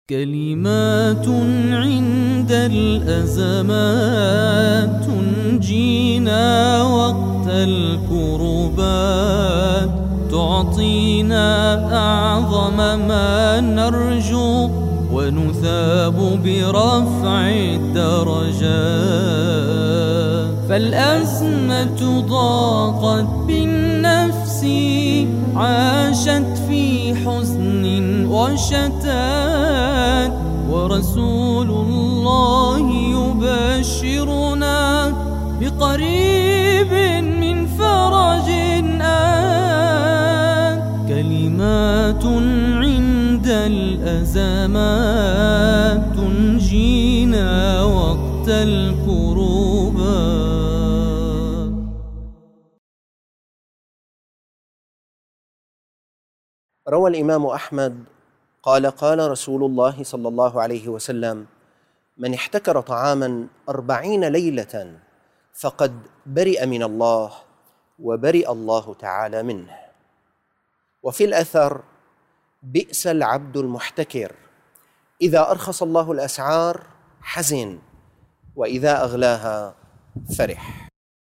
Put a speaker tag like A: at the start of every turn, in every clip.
A: كلمات عند الأزمات تنجينا وقت الكربات، تعطينا أعظم ما نرجو ونثاب برفع الدرجات. فالأزمة ضاقت بالنفس، عاشت في حزن وشتات، ورسول الله يبشرنا بقريب من فرج آت. كلمات عند الأزمات تنجينا وقت الكروبات.
B: روى الإمام أحمد قال: قال رسول الله صلى الله عليه وسلم: من احتكر طعاما 40 ليلة فقد برئ من الله وبرئ الله تعالى منه. وفي الأثر: بئس العبد المحتكر، إذا أرخص الله الأسعار حزن، وإذا أغلاها فرح.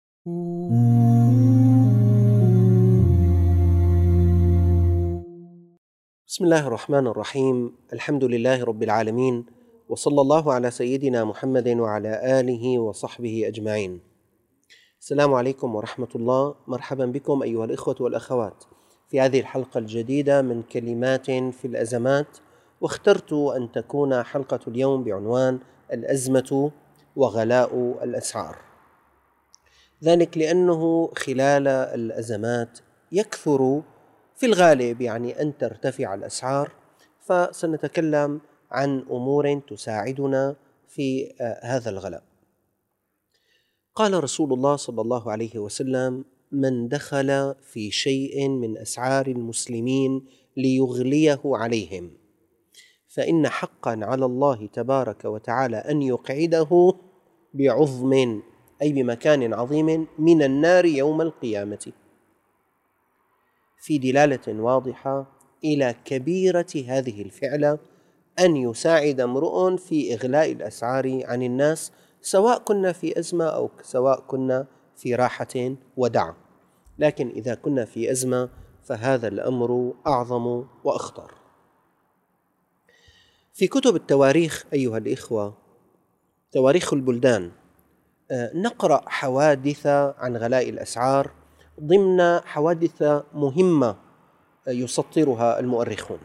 B: بسم الله الرحمن الرحيم. الحمد لله رب العالمين، وصلى الله على سيدنا محمد وعلى آله وصحبه أجمعين. السلام عليكم ورحمة الله. مرحبا بكم أيها الإخوة والأخوات في هذه الحلقة الجديدة من كلمات في الأزمات، واخترت أن تكون حلقة اليوم بعنوان الأزمة وغلاء الأسعار، ذلك لأنه خلال الأزمات يكثر في الغالب أن ترتفع الأسعار، فسنتكلم عن أمور تساعدنا في هذا الغلاء. قال رسول الله صلى الله عليه وسلم: من دخل في شيء من أسعار المسلمين ليغليه عليهم فإن حقا على الله تبارك وتعالى أن يقعده بعظم، أي بمكان عظيم من النار يوم القيامة، في دلالة واضحة إلى كبيرة هذه الفعلة، أن يساعد امرؤ في إغلاء الأسعار عن الناس، سواء كنا في أزمة أو سواء كنا في راحة ودعم. لكن إذا كنا في أزمة فهذا الأمر أعظم وأخطر. في كتب التواريخ أيها الإخوة، تواريخ البلدان، نقرأ حوادث عن غلاء الأسعار ضمن حوادث مهمة يسطرها المؤرخون.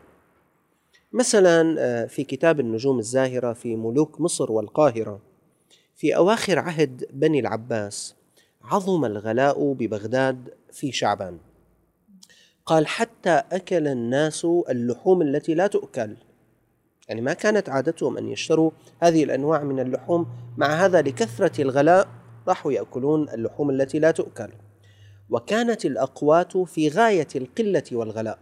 B: مثلا في كتاب النجوم الزاهرة في ملوك مصر والقاهرة، في أواخر عهد بني العباس عظم الغلاء ببغداد في شعبان. قال: حتى أكل الناس اللحوم التي لا تؤكل، ما كانت عادتهم أن يشتروا هذه الأنواع من اللحوم، مع هذا لكثرة الغلاء راحوا يأكلون اللحوم التي لا تؤكل. وكانت الأقوات في غاية القلة والغلاء.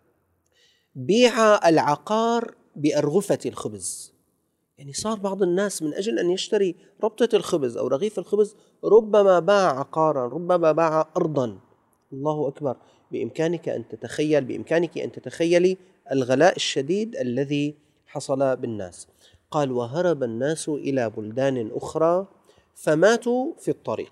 B: بيع العقار بأرغفة الخبز، صار بعض الناس من أجل أن يشتري ربطة الخبز أو رغيف الخبز ربما باع عقارا، ربما باع أرضا. الله أكبر. بإمكانك أن تتخيلي الغلاء الشديد الذي حصل بالناس. قال: وهرب الناس إلى بلدان أخرى فماتوا في الطريق.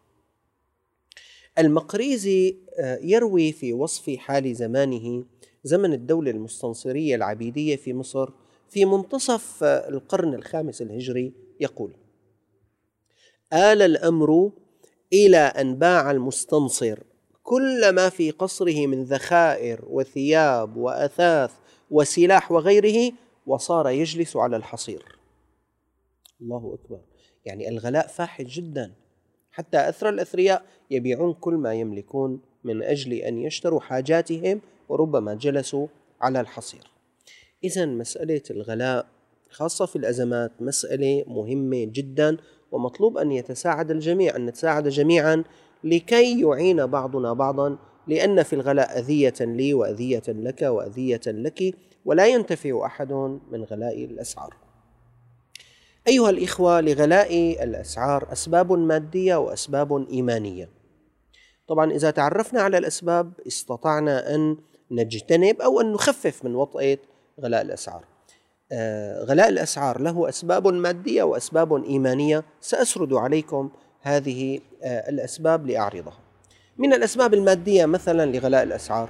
B: المقريزي يروي في وصف حال زمانه، زمن الدولة المستنصرية العبيدية في مصر في منتصف القرن الخامس الهجري، يقول: آل الأمر إلى أن باع المستنصر كل ما في قصره من ذخائر وثياب وأثاث وسلاح وغيره، وصار يجلس على الحصير. الله أكبر. الغلاء فاحش جدا، حتى أثرى الأثرياء يبيعون كل ما يملكون من أجل أن يشتروا حاجاتهم، وربما جلسوا على الحصير. إذن مسألة الغلاء خاصة في الأزمات مسألة مهمة جدا، ومطلوب أن يتساعد الجميع، أن نتساعد جميعا لكي يعين بعضنا بعضا، لأن في الغلاء أذية لي وأذية لك وأذية لك، ولا ينتفع أحد من غلاء الأسعار. أيها الإخوة، لغلاء الأسعار أسباب مادية وأسباب إيمانية. طبعا إذا تعرفنا على الأسباب استطعنا أن نجتنب أو أن نخفف من وطأة غلاء الأسعار. غلاء الأسعار له أسباب مادية وأسباب إيمانية، سأسرد عليكم هذه الأسباب لأعرضها. من الأسباب المادية مثلا لغلاء الأسعار: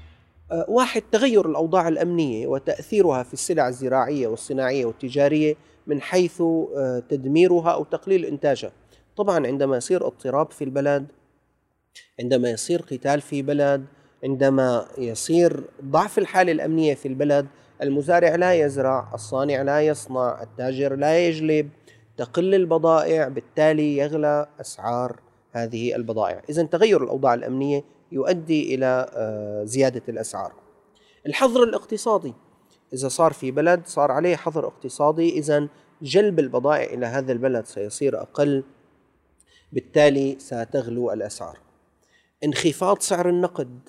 B: واحد، تغير الأوضاع الأمنية وتأثيرها في السلع الزراعية والصناعية والتجارية من حيث تدميرها أو تقليل إنتاجها. طبعا عندما يصير اضطراب في البلد، عندما يصير قتال في بلد، عندما يصير ضعف الحالة الأمنية في البلد، المزارع لا يزرع، الصانع لا يصنع، التاجر لا يجلب، تقل البضائع، بالتالي يغلى أسعار هذه البضائع. إذن تغير الأوضاع الأمنية يؤدي إلى زيادة الأسعار. الحظر الاقتصادي: إذا صار في بلد صار عليه حظر اقتصادي، إذن جلب البضائع إلى هذا البلد سيصير أقل، بالتالي ستغلو الأسعار. انخفاض سعر النقد،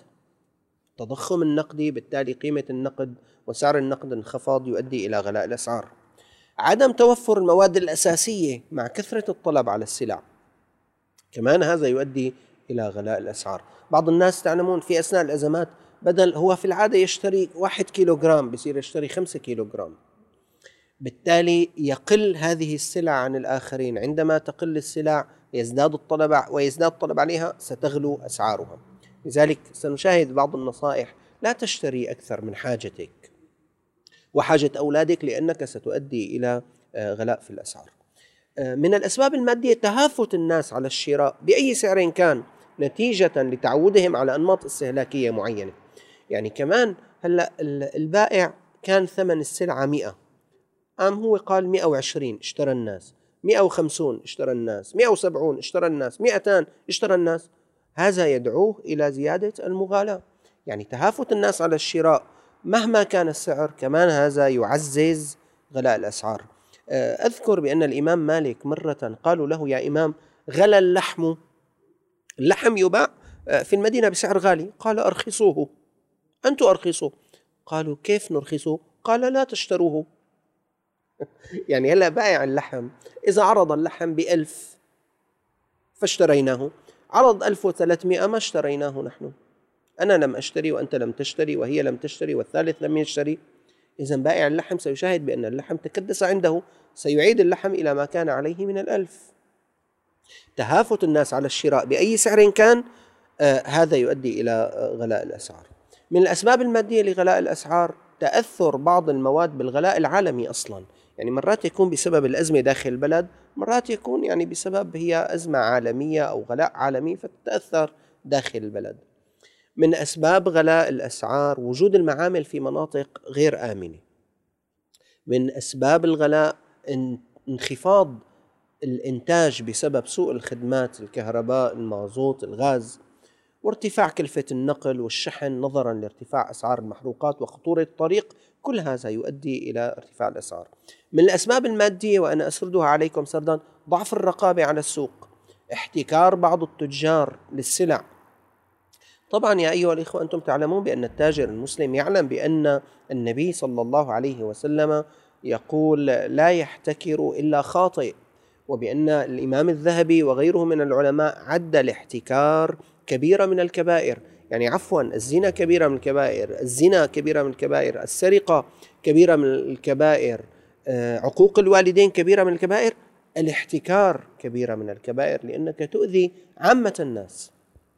B: تضخم النقدي، بالتالي قيمة النقد وسعر النقد انخفض، يؤدي إلى غلاء الأسعار. عدم توفر المواد الأساسية مع كثرة الطلب على السلع، كمان هذا يؤدي إلى غلاء الأسعار. بعض الناس تعلمون في أثناء الأزمات بدل هو في العادة يشتري 1 كيلوغرام بصير يشتري 5 كيلوغرام، بالتالي يقل هذه السلع عن الآخرين. عندما تقل السلع ويزداد الطلب عليها ستغلو أسعارها. لذلك سنشاهد بعض النصائح: لا تشتري أكثر من حاجتك وحاجة أولادك، لأنك ستؤدي إلى غلاء في الأسعار. من الأسباب المادية تهافت الناس على الشراء بأي سعر كان، نتيجة لتعودهم على أنماط استهلاكية معينة. يعني كمان هلأ البائع كان ثمن السلعة 100، هو قال 120 اشترى الناس، 150 اشترى الناس، 170 اشترى الناس، 200 اشترى الناس. هذا يدعوه إلى زيادة المغالاة. يعني تهافت الناس على الشراء مهما كان السعر، كمان هذا يعزز غلاء الأسعار. أذكر بأن الإمام مالك مرة قالوا له: يا إمام، غلى اللحم يباع في المدينة بسعر غالي. قال: أرخصوه، أنتم أرخصوه. قالوا: كيف نرخصه؟ قال: لا تشتروه. يعني هلأ بائع اللحم إذا عرض اللحم ب1000 فاشتريناه، عرض 1300 ما اشتريناه نحن، أنا لم أشتري وأنت لم تشتري وهي لم تشتري والثالث لم يشتري. إذن بائع اللحم سيشاهد بأن اللحم تكدس عنده، سيعيد اللحم إلى ما كان عليه من 1000. تهافت الناس على الشراء بأي سعر كان، هذا يؤدي إلى غلاء الأسعار. من الأسباب المادية لغلاء الأسعار تأثر بعض المواد بالغلاء العالمي أصلا. يعني مرات يكون بسبب الأزمة داخل البلد، مرات يكون يعني بسبب هي أزمة عالمية أو غلاء عالمي فتتأثر داخل البلد. من أسباب غلاء الأسعار وجود المعامل في مناطق غير آمنة. من أسباب الغلاء انخفاض الإنتاج بسبب سوء الخدمات، الكهرباء، المازوت، الغاز، وارتفاع كلفة النقل والشحن نظرا لارتفاع أسعار المحروقات وخطورة الطريق. كل هذا يؤدي إلى ارتفاع الأسعار. من الأسباب المادية وأنا أسردها عليكم سردا: ضعف الرقابة على السوق، احتكار بعض التجار للسلع. طبعا يا أيها الإخوة، أنتم تعلمون بأن التاجر المسلم يعلم بأن النبي صلى الله عليه وسلم يقول: لا يحتكر إلا خاطئ، وبأن الإمام الذهبي وغيره من العلماء عد الاحتكار كبيرة من الكبائر. يعني عفوا، الزنا كبيرة من الكبائر، الزنا كبيرة من الكبائر، السرقة كبيرة من الكبائر، عقوق الوالدين كبيرة من الكبائر، الاحتكار كبيرة من الكبائر، لأنك تؤذي عامة الناس.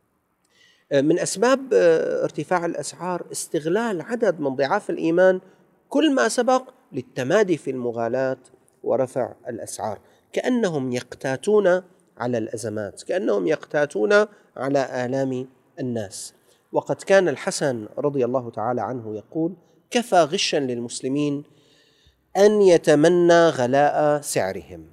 B: من أسباب ارتفاع الأسعار استغلال عدد من ضعاف الإيمان كل ما سبق للتمادي في المغالاة ورفع الأسعار، كأنهم يقتاتون على الأزمات، كأنهم يقتاتون على آلام الناس. وقد كان الحسن رضي الله تعالى عنه يقول: كفى غشا للمسلمين أن يتمنى غلاء سعرهم.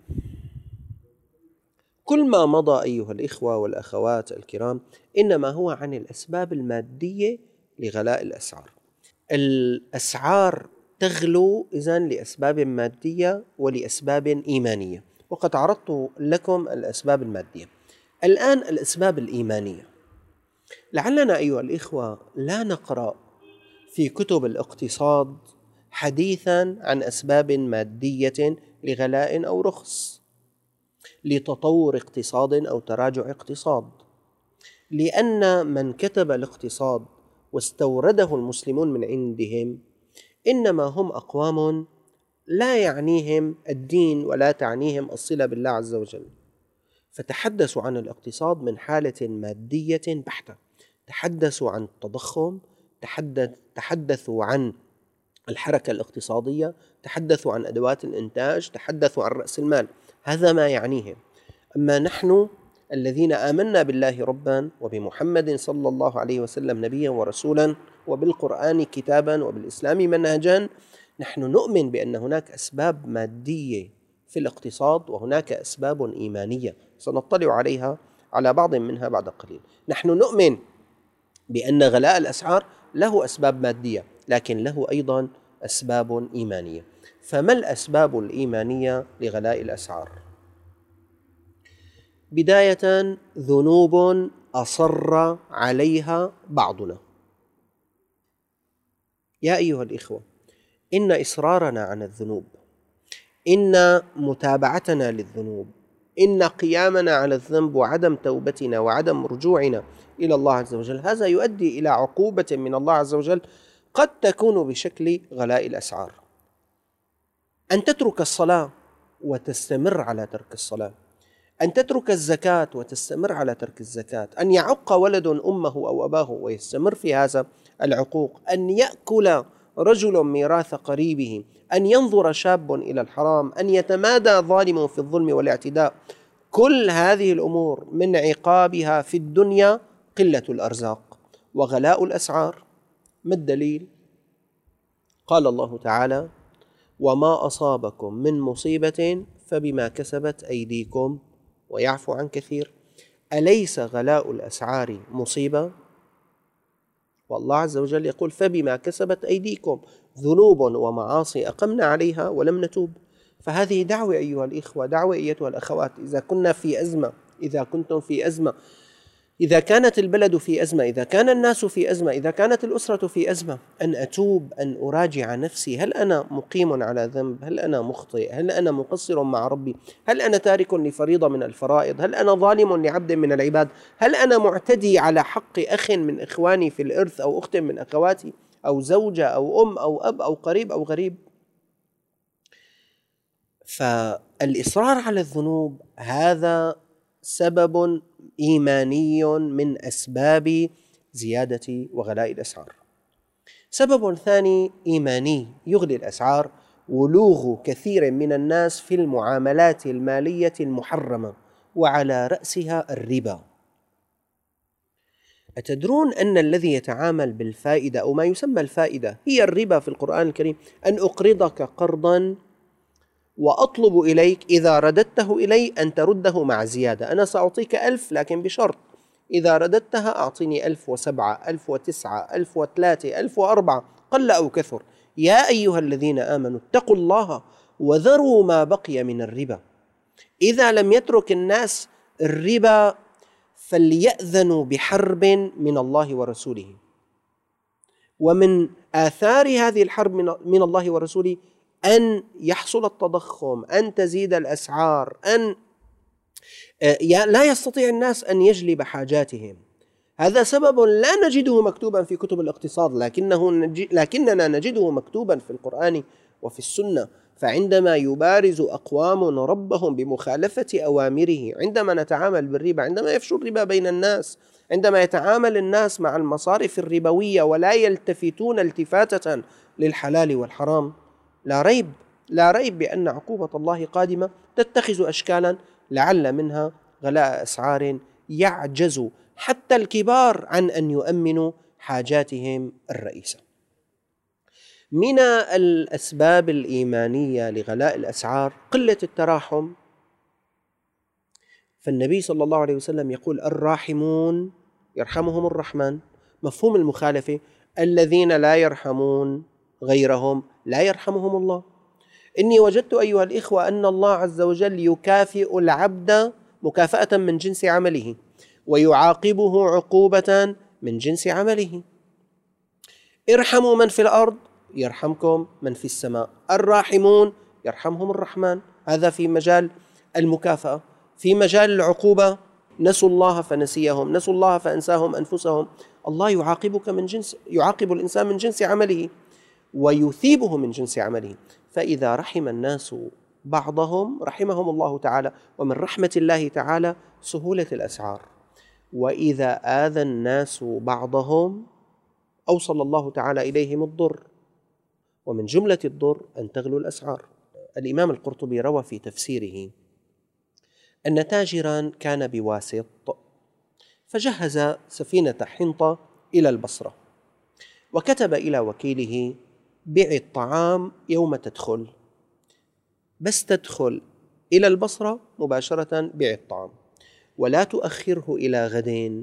B: كل ما مضى أيها الإخوة والأخوات الكرام إنما هو عن الأسباب المادية لغلاء الأسعار. الأسعار تغلو إذن لأسباب مادية ولأسباب إيمانية، وقد عرضت لكم الأسباب المادية. الآن الأسباب الإيمانية. لعلنا أيها الإخوة لا نقرأ في كتب الاقتصاد حديثا عن أسباب مادية لغلاء أو رخص، لتطور اقتصاد أو تراجع اقتصاد، لأن من كتب الاقتصاد واستورده المسلمون من عندهم إنما هم أقوام لا يعنيهم الدين ولا تعنيهم الصلة بالله عز وجل، فتحدثوا عن الاقتصاد من حالة مادية بحتة، تحدثوا عن التضخم، تحدثوا عن الحركة الاقتصادية، تحدثوا عن أدوات الإنتاج، تحدثوا عن رأس المال، هذا ما يعنيهم. أما نحن الذين آمنا بالله ربا وبمحمد صلى الله عليه وسلم نبيا ورسولا وبالقرآن كتابا وبالإسلام منهجا، نحن نؤمن بأن هناك أسباب مادية في الاقتصاد وهناك أسباب إيمانية سنطلع عليها على بعض منها بعد قليل. نحن نؤمن بأن غلاء الأسعار له أسباب مادية لكن له أيضا أسباب إيمانية. فما الأسباب الإيمانية لغلاء الأسعار؟ بداية ذنوب أصر عليها بعضنا. يا أيها الإخوة، إن إصرارنا عن الذنوب، إن متابعتنا للذنوب، إن قيامنا على الذنب وعدم توبتنا وعدم رجوعنا إلى الله عز وجل، هذا يؤدي إلى عقوبة من الله عز وجل قد تكون بشكل غلاء الأسعار. أن تترك الصلاة وتستمر على ترك الصلاة، أن تترك الزكاة وتستمر على ترك الزكاة، أن يعق ولد أمه أو أباه ويستمر في هذا العقوق، أن يأكل رجل ميراث قريبه، أن ينظر شاب إلى الحرام، أن يتمادى ظالم في الظلم والاعتداء. كل هذه الأمور من عقابها في الدنيا قلة الأرزاق وغلاء الأسعار. ما الدليل؟ قال الله تعالى: وما أصابكم من مصيبة فبما كسبت أيديكم ويعفو عن كثير. أليس غلاء الأسعار مصيبة؟ والله عز وجل يقول: فبما كسبت أيديكم، ذنوب ومعاصي أقمنا عليها ولم نتوب. فهذه دعوة أيها الإخوة، دعوة أيتها الأخوات. إذا كنا في أزمة، إذا كنتم في أزمة، إذا كانت البلد في أزمة، إذا كان الناس في أزمة، إذا كانت الأسرة في أزمة، أن أتوب، أن أراجع نفسي، هل أنا مقيم على ذنب؟ هل أنا مخطئ؟ هل أنا مقصر مع ربي؟ هل أنا تارك لفريضة من الفرائض؟ هل أنا ظالم لعبد من العباد؟ هل أنا معتدي على حق أخ من إخواني في الإرث أو أخت من أخواتي أو زوجة أو أم أو أب أو قريب أو غريب؟ فالإصرار على الذنوب هذا سبب إيماني من أسباب زيادة وغلاء الأسعار. سبب ثاني إيماني يغلي الأسعار: ولوغ كثير من الناس في المعاملات المالية المحرمة وعلى رأسها الربا. أتدرون أن الذي يتعامل بالفائدة أو ما يسمى الفائدة هي الربا في القرآن الكريم؟ أن أقرضك قرضا وأطلب إليك إذا رددته إلي أن ترده مع زيادة. أنا سأعطيك 1000 لكن بشرط إذا رددتها أعطيني 1007 1009 1003 1004 قل أو كثر. يا أيها الذين آمنوا اتقوا الله وذروا ما بقي من الربا. إذا لم يترك الناس الربا فليأذنوا بحرب من الله ورسوله. ومن آثار هذه الحرب من الله ورسوله أن يحصل التضخم، أن تزيد الأسعار، أن لا يستطيع الناس أن يجلب حاجاتهم. هذا سبب لا نجده مكتوبا في كتب الاقتصاد لكننا نجده مكتوبا في القرآن وفي السنة. فعندما يبارز أقوام ربهم بمخالفة أوامره، عندما نتعامل بالربا، عندما يفشو الربا بين الناس، عندما يتعامل الناس مع المصارف الربوية ولا يلتفتون التفاتة للحلال والحرام، لا ريب بأن عقوبة الله قادمة تتخذ أشكالا، لعل منها غلاء أسعار يعجز حتى الكبار عن أن يؤمنوا حاجاتهم الرئيسة. من الأسباب الإيمانية لغلاء الأسعار قلة التراحم. فالنبي صلى الله عليه وسلم يقول: الراحمون يرحمهم الرحمن. مفهوم المخالفة: الذين لا يرحمون غيرهم لا يرحمهم الله. إني وجدت أيها الإخوة أن الله عز وجل يكافئ العبد مكافأة من جنس عمله ويعاقبه عقوبة من جنس عمله. ارحموا من في الأرض يرحمكم من في السماء. الراحمون يرحمهم الرحمن. هذا في مجال المكافأة. في مجال العقوبة: نسوا الله فنسيهم، نسوا الله فأنساهم أنفسهم. الله يعاقب الإنسان من جنس عمله. ويثيبه من جنس عمله. فإذا رحم الناس بعضهم رحمهم الله تعالى، ومن رحمة الله تعالى سهولة الأسعار. وإذا آذى الناس بعضهم أوصل الله تعالى إليهم الضر، ومن جملة الضر أن تغلو الأسعار. الإمام القرطبي روى في تفسيره أن تاجرا كان بواسط فجهز سفينة حنطة إلى البصرة، وكتب إلى وكيله: بع الطعام يوم تدخل، بس تدخل إلى البصرة مباشرة بع الطعام ولا تؤخره إلى غد.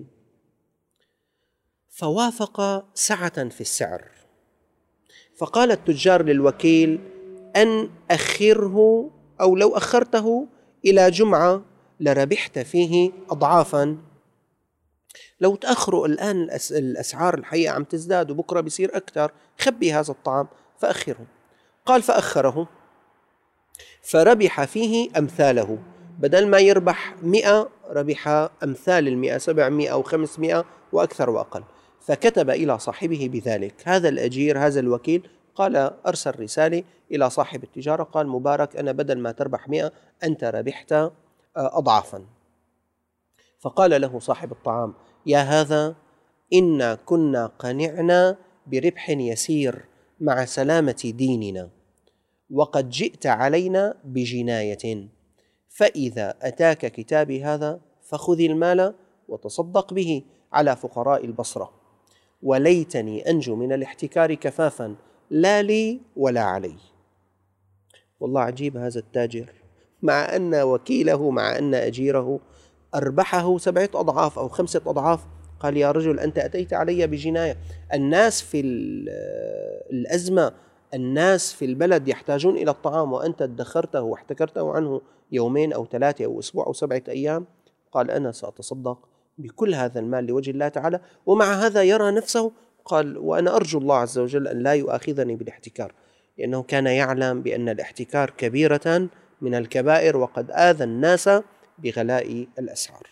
B: فوافق سعة في السعر، فقال التجار للوكيل: أن أخره، أو لو أخرته إلى جمعة لربحت فيه أضعافا. لو تأخروا الآن الأسعار الحقيقة عم تزداد وبكرة بيصير أكثر، خبي هذا الطعام فأخره. قال فأخره فربح فيه أمثاله، بدل ما يربح 100 ربح أمثال 100، 700 و500 وأكثر وأقل. فكتب إلى صاحبه بذلك. هذا الأجير هذا الوكيل قال، أرسل رسالة إلى صاحب التجارة قال: مبارك، أنا بدل ما تربح 100 أنت ربحت أضعافا. فقال له صاحب الطعام: يا هذا، إنا كنا قنعنا بربح يسير مع سلامة ديننا، وقد جئت علينا بجناية، فإذا أتاك كتابي هذا فخذ المال وتصدق به على فقراء البصرة، وليتني أنجو من الاحتكار كفافا، لا لي ولا علي. والله عجيب هذا التاجر، مع أن وكيله، مع أن أجيره أربحه 7 أضعاف أو 5 أضعاف، قال: يا رجل، أنت أتيت علي بجناية. الناس في الأزمة، الناس في البلد يحتاجون إلى الطعام، وأنت ادخرته واحتكرته عنه 2 أو 3 أو أسبوع أو 7 أيام. قال: أنا سأتصدق بكل هذا المال لوجه الله تعالى. ومع هذا يرى نفسه، قال: وأنا أرجو الله عز وجل أن لا يؤاخذني بالاحتكار، لأنه كان يعلم بأن الاحتكار كبيرة من الكبائر، وقد آذى الناس بغلاء الأسعار.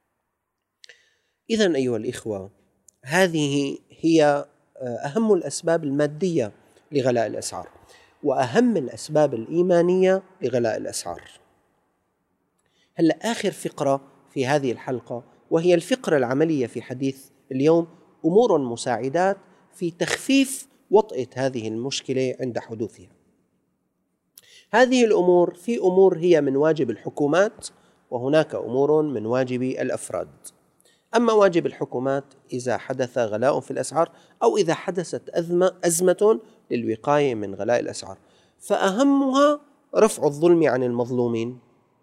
B: إذن أيها الإخوة، هذه هي أهم الأسباب المادية لغلاء الأسعار، وأهم الأسباب الإيمانية لغلاء الأسعار. هلأ آخر فقرة في هذه الحلقة، وهي الفقرة العملية في حديث اليوم، أمور مساعدات في تخفيف وطأة هذه المشكلة عند حدوثها. هذه الأمور، في أمور هي من واجب الحكومات، وهناك أمور من واجب الأفراد. أما واجب الحكومات إذا حدث غلاء في الأسعار، أو إذا حدثت أزمة للوقاية من غلاء الأسعار، فأهمها رفع الظلم عن المظلومين،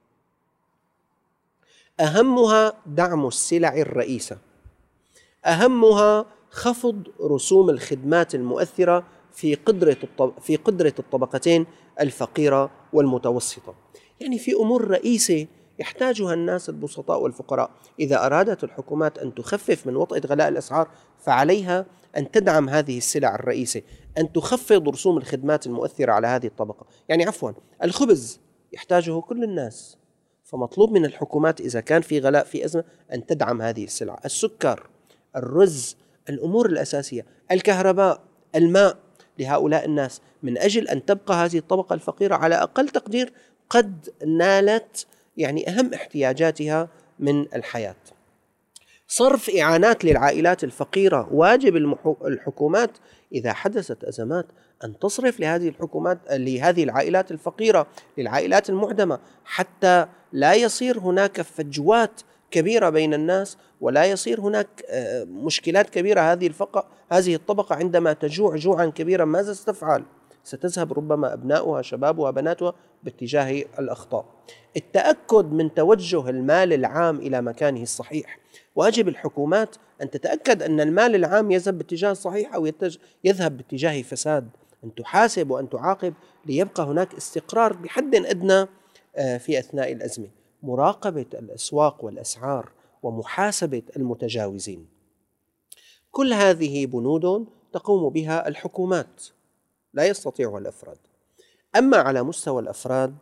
B: أهمها دعم السلع الرئيسة، أهمها خفض رسوم الخدمات المؤثرة في قدرة الطبقتين الفقيرة والمتوسطة. يعني في أمور رئيسة يحتاجها الناس البسطاء والفقراء. إذا أرادت الحكومات أن تخفف من وطأة غلاء الأسعار، فعليها أن تدعم هذه السلع الرئيسة، أن تخفض رسوم الخدمات المؤثرة على هذه الطبقة. يعني عفوا، الخبز يحتاجه كل الناس، فمطلوب من الحكومات إذا كان في غلاء، في أزمة، أن تدعم هذه السلع. السكر، الرز، الأمور الأساسية، الكهرباء، الماء لهؤلاء الناس، من أجل أن تبقى هذه الطبقة الفقيرة على أقل تقدير قد نالت يعني أهم احتياجاتها من الحياة. صرف إعانات للعائلات الفقيرة، واجب الحكومات إذا حدثت أزمات أن تصرف لهذه العائلات الفقيرة، للعائلات المعدمة، حتى لا يصير هناك فجوات كبيرة بين الناس، ولا يصير هناك مشكلات كبيرة. هذه الطبقة عندما تجوع جوعا كبيرا ماذا ستفعل؟ ستذهب ربما أبناؤها، شبابها، بناتها باتجاه الأخطاء. التأكد من توجه المال العام إلى مكانه الصحيح، واجب الحكومات أن تتأكد أن المال العام يذهب باتجاه الصحيح أو يذهب باتجاه فساد، أن تحاسب وأن تعاقب ليبقى هناك استقرار بحد أدنى في أثناء الأزمة. مراقبة الأسواق والأسعار ومحاسبة المتجاوزين، كل هذه بنود تقوم بها الحكومات، لا يستطيعها الأفراد. أما على مستوى الأفراد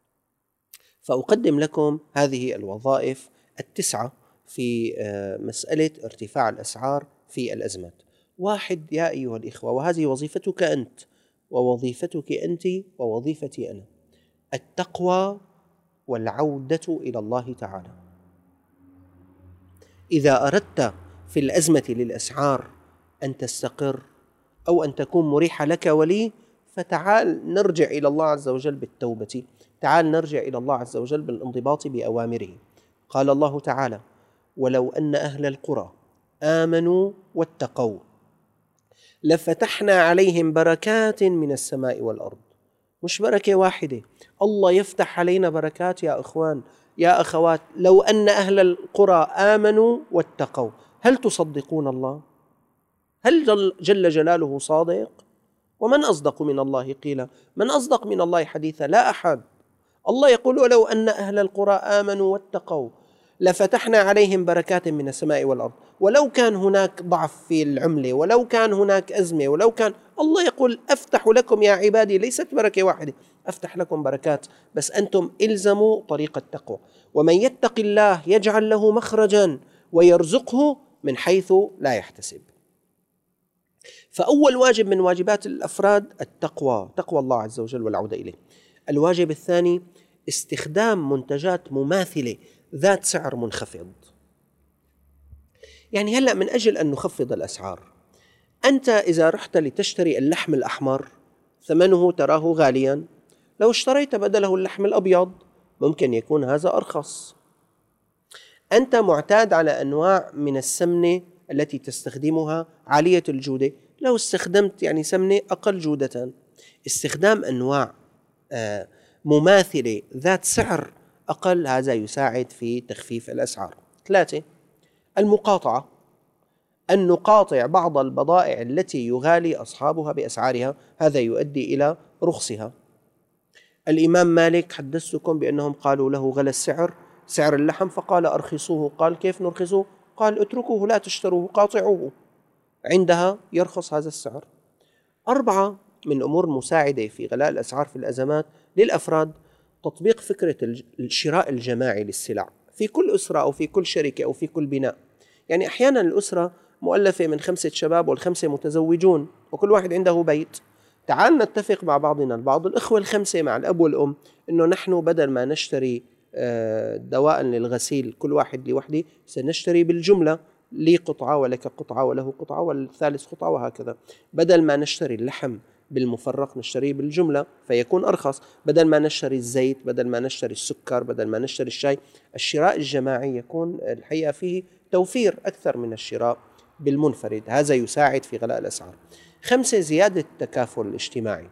B: فأقدم لكم هذه الوظائف 9 في مسألة ارتفاع الأسعار في الأزمات. 1، يا أيها الإخوة، وهذه وظيفتك أنت، ووظيفتك أنت ووظيفتي أنا: التقوى والعودة إلى الله تعالى. إذا أردت في الأزمة للأسعار أن تستقر أو أن تكون مريحة لك ولي، فتعال نرجع إلى الله عز وجل بالتوبة، تعال نرجع إلى الله عز وجل بالانضباط بأوامره. قال الله تعالى: ولو أن أهل القرى آمنوا واتقوا لفتحنا عليهم بركات من السماء والأرض. مش بركة واحدة، الله يفتح علينا بركات يا إخوان يا أخوات. لو أن أهل القرى آمنوا واتقوا. هل تصدقون الله؟ هل جل جلاله صادق؟ ومن أصدق من الله قيلا؟ من أصدق من الله حديثا؟ لا أحد. الله يقول: ولو أن أهل القرى آمنوا واتقوا لفتحنا عليهم بركات من السماء والأرض. ولو كان هناك ضعف في العملة، ولو كان هناك أزمة، ولو كان، الله يقول: أفتح لكم يا عبادي. ليست بركة واحدة، أفتح لكم بركات، بس أنتم إلزموا طريق التقوى. ومن يتق الله يجعل له مخرجا ويرزقه من حيث لا يحتسب. فأول واجب من واجبات الأفراد التقوى، تقوى الله عز وجل والعودة إليه. الواجب الثاني: استخدام منتجات مماثلة ذات سعر منخفض. يعني هلأ من أجل أن نخفض الأسعار، أنت إذا رحت لتشتري اللحم الأحمر ثمنه تراه غاليا، لو اشتريت بدله اللحم الأبيض ممكن يكون هذا أرخص. أنت معتاد على أنواع من السمنة التي تستخدمها عالية الجودة، لو استخدمت يعني سمنة أقل جودة. استخدام أنواع مماثلة ذات سعر أقل، هذا يساعد في تخفيف الأسعار. 3: المقاطعة، أن نقاطع بعض البضائع التي يغالي أصحابها بأسعارها، هذا يؤدي إلى رخصها. الإمام مالك حدثتكم بأنهم قالوا له: غلى السعر، سعر اللحم، فقال: أرخصوه. قال: كيف نرخصه؟ قال: اتركوه لا تشتروه، قاطعوه، عندها يرخص هذا السعر. 4: من الأمور المساعدة في غلاء الأسعار في الأزمات للأفراد: تطبيق فكرة الشراء الجماعي للسلع في كل أسرة أو في كل شركة أو في كل بناء. يعني أحيانا الأسرة مؤلفة من 5 شباب والخمسة متزوجون وكل واحد عنده بيت. تعال نتفق مع بعضنا البعض، الأخوة ال5 مع الأب والأم، إنه نحن بدل ما نشتري دواء للغسيل كل واحد لوحده، سنشتري بالجملة، لي قطعة ولك قطعة وله قطعة والثالث قطعة، وهكذا. بدل ما نشتري اللحم بالمفرق نشتريه بالجملة فيكون أرخص. بدل ما نشتري الزيت، بدل ما نشتري السكر، بدل ما نشتري الشاي، الشراء الجماعي يكون الحقيقة فيه توفير أكثر من الشراء بالمنفرد، هذا يساعد في غلاء الأسعار. 5: زيادة التكافل الاجتماعي،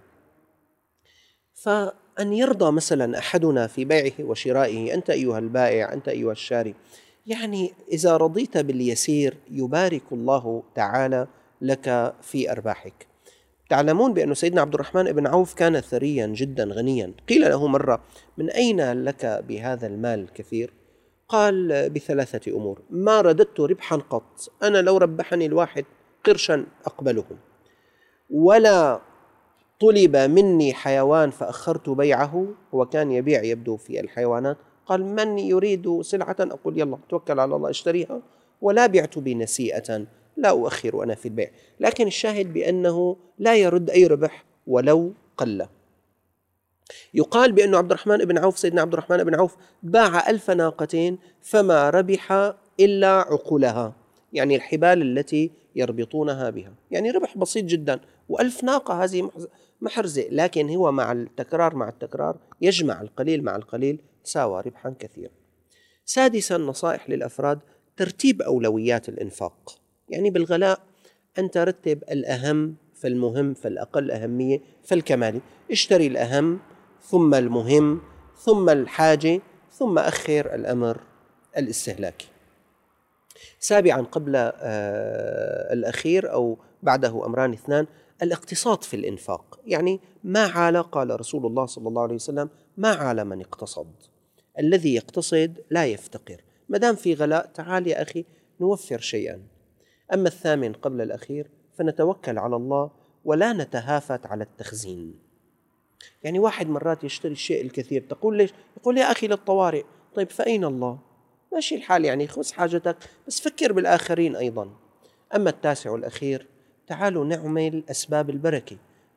B: فأن يرضى مثلا أحدنا في بيعه وشرائه، أنت أيها البائع، أنت أيها الشاري، يعني إذا رضيت باليسير يبارك الله تعالى لك في أرباحك. تعلمون بأن سيدنا عبد الرحمن بن عوف كان ثريا جدا غنيا. قيل له مرة: من أين لك بهذا المال الكثير؟ قال: ب3 أمور: ما رددت ربحا قط، أنا لو ربحني الواحد قرشا أقبله، ولا طلب مني حيوان فأخرت بيعه، وكان يبيع يبدو في الحيوانات، قال: من يريد سلعة أقول يلا توكل على الله اشتريها، ولا بعت بنسيئة، لا أؤخر أنا في البيع. لكن الشاهد بأنه لا يرد أي ربح ولو قل. يقال بأن عبد الرحمن بن عوف، سيدنا عبد الرحمن بن عوف، باع 1000 ناقة فما ربح إلا عقولها، يعني الحبال التي يربطونها بها، يعني ربح بسيط جدا. و1000 ناقة هذه محرزة، لكن هو مع التكرار يجمع القليل مع القليل، ساوى ربحا كثيرا. 6: نصائح للأفراد: ترتيب أولويات الإنفاق، يعني بالغلاء أن ترتب الأهم فالمهم فالأقل أهمية فالكمالي، اشتري الأهم ثم المهم ثم الحاجة ثم أخر الأمر الاستهلاكي. 7: قبل الأخير أو بعده أمران 2: الاقتصاد في الإنفاق، يعني ما عال، قال رسول الله صلى الله عليه وسلم: ما عال من اقتصد، الذي يقتصد لا يفتقر. مدام في غلاء تعال يا أخي نوفر شيئا. أما 8 قبل الأخير: فنتوكل على الله ولا نتهافت على التخزين. يعني واحد مرات يشتري الشيء الكثير، تقول ليش؟ يقول: يا أخي للطوارئ. طيب فأين الله؟ ماشي الحال، يعني خذ حاجتك بس فكر بالآخرين أيضا. أما 9 والأخير: تعالوا نعمل أسباب البركة.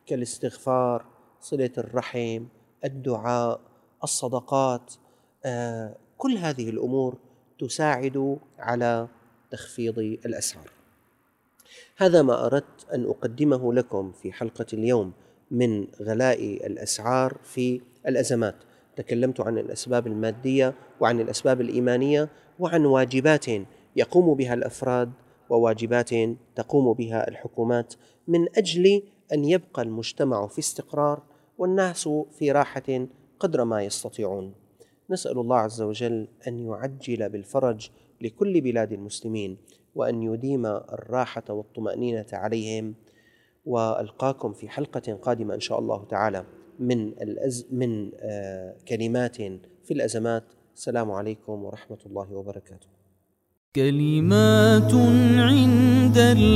B: كالاستغفار، صلة الرحم، الدعاء، الصدقات. كل هذه الأمور تساعد على تخفيض الأسعار. هذا ما أردت أن أقدمه لكم في حلقة اليوم من غلاء الأسعار في الأزمات. تكلمت عن الأسباب المادية وعن الأسباب الإيمانية وعن واجبات يقوم بها الأفراد وواجبات تقوم بها الحكومات من أجل أن يبقى المجتمع في استقرار والناس في راحة قدر ما يستطيعون. نسأل الله عز وجل أن يعجل بالفرج لكل بلاد المسلمين وأن يديم الراحة والطمأنينة عليهم. وألقاكم في حلقة قادمة إن شاء الله تعالى من كلمات في الأزمات. السلام عليكم ورحمة الله وبركاته.
A: كلمات عند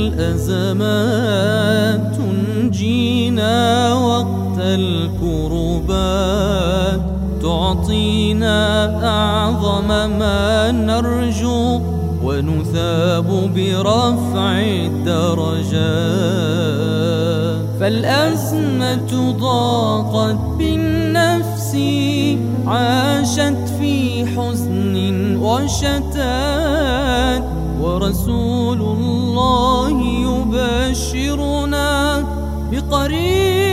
A: الأزمات تنجينا وقت الكربات، تعطينا أعظم ما نرجو ونثاب برفع الدرجات. فالأزمة ضاقت بالنفس، عاشت في حزن وشتات، ورسول الله يبشرنا بقريب